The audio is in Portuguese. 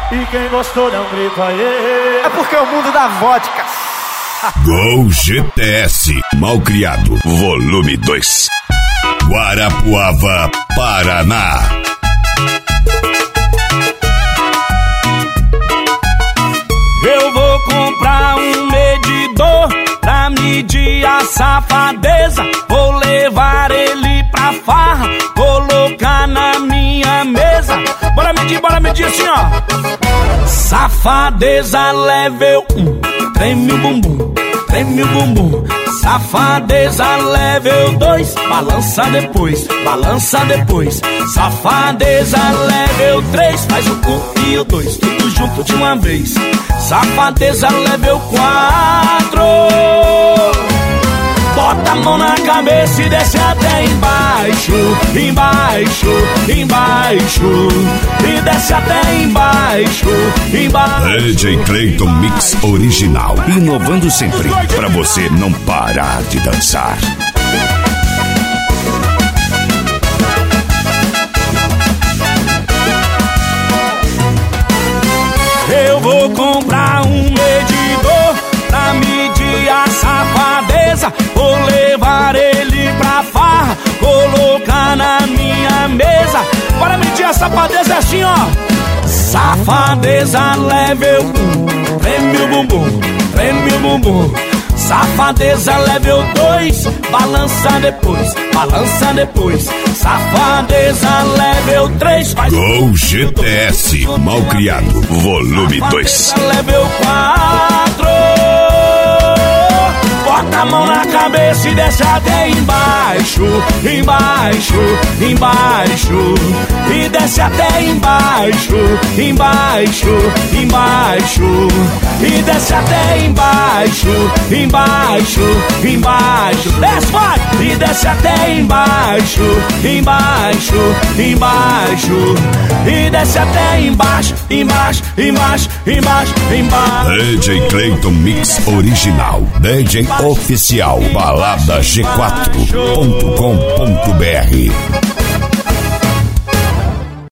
E quem gostou não grita aê. É porque é o mundo da vodka. Gol GTS, Malcriado, volume 2. Guarapuava, Paraná. Eu vou comprar um medidor pra medir a safadeza. Vou levar ele pra farra, colocar na minha mesa. Bora medir assim, ó. Safadeza level 1, treme o bumbum, treme o bumbum. Safadeza level 2, balança depois, balança depois. Safadeza level 3, faz o 1 e o 2, tudo junto de uma vez. Safadeza level 4, bota a mão na cabeça e desce até embaixo, embaixo, embaixo. E desce até embaixo, embaixo. DJ Clayton Mix original, inovando sempre, pra você não parar de dançar. Eu vou comprar um medidor pra medir a safadeza. Vou levar ele pra farra, colocar na minha mesa. Bora medir a safadeza assim, ó. Safadeza level 1, treme o bumbum, treme o bumbum. Safadeza level 2, balança depois, balança depois. Safadeza level 3, faz Gol GTS, Malcriado, volume 2. Safadeza level 4, bota a mão na cabeça e desce até embaixo, embaixo, embaixo. E desce até embaixo, embaixo, embaixo. E desce até embaixo, embaixo, embaixo. Desce, vai! E desce até embaixo, embaixo, embaixo. E desce até embaixo, embaixo, embaixo, embaixo, embaixo. DJ Clayton Mix original, DJ oficial, balada G4.com.br.